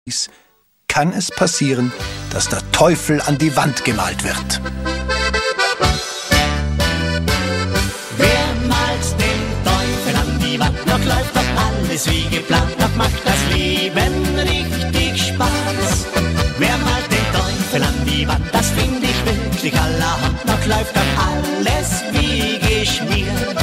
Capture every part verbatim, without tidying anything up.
kann es passieren, dass der Teufel an die Wand gemalt wird. Wer malt den Teufel an die Wand? Noch läuft doch alles wie geplant, noch macht das Leben richtig Spaß. Wer malt den Teufel an die Wand? Das finde ich wirklich allerhand, noch läuft doch alles wie geschmiert.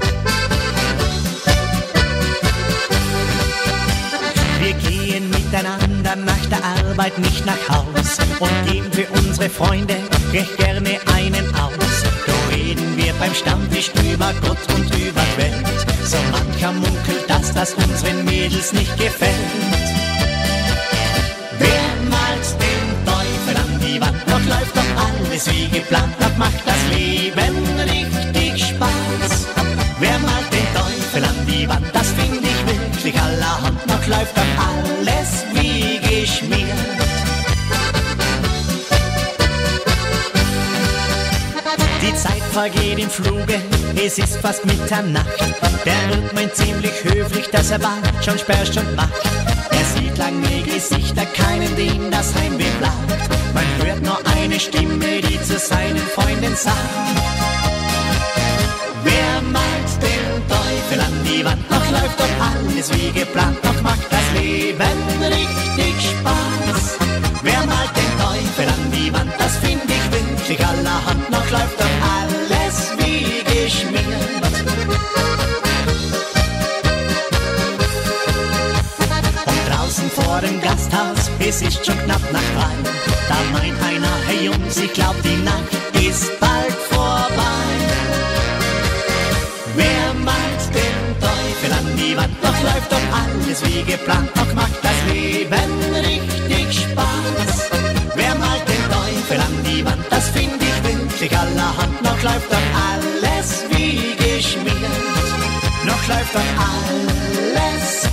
Wir gehen miteinander nach der Arbeit nicht nach Haus und geben für unsere Freunde recht gerne einen aus. Da reden wir beim Stammtisch über Gott und über Welt. So mancher munkelt, dass das unseren Mädels nicht gefällt. Wer malt den Teufel an die Wand? Noch läuft doch alles wie geplant, noch macht das Leben richtig Spaß. Wer malt den Teufel an die Wand? Das finde ich wirklich allerhand, noch läuft doch alles wie geschmiert. Die Zeit vergeht im Fluge, es ist fast Mitternacht. Der Wirt meint ziemlich höflich, dass er bald schon Sperrstund macht. Er sieht lange Gesichter, keinen, den das Heimweh plagt. Man hört nur eine Stimme, die zu seinen Freunden sagt: Wer malt den Teufel an die Wand? Noch läuft doch alles wie geplant, noch macht das Leben richtig Spaß. Wer malt den Teufel an die Wand? Das finde ich wirklich allerhand, noch läuft doch alles wie geschmiert. Und draußen vor dem Gasthaus, es ist schon knapp nach drei. Da meint einer: Hey Jungs, ich glaub die Nacht ist bald vorbei. Wer malt den Teufel an die Wand? Noch läuft doch alles wie geplant, noch macht das Leben richtig Spaß. Wer malt den Teufel an die Wand? Das finde ich wirklich allerhand, noch läuft doch alles wie geschmiert. Noch läuft doch alles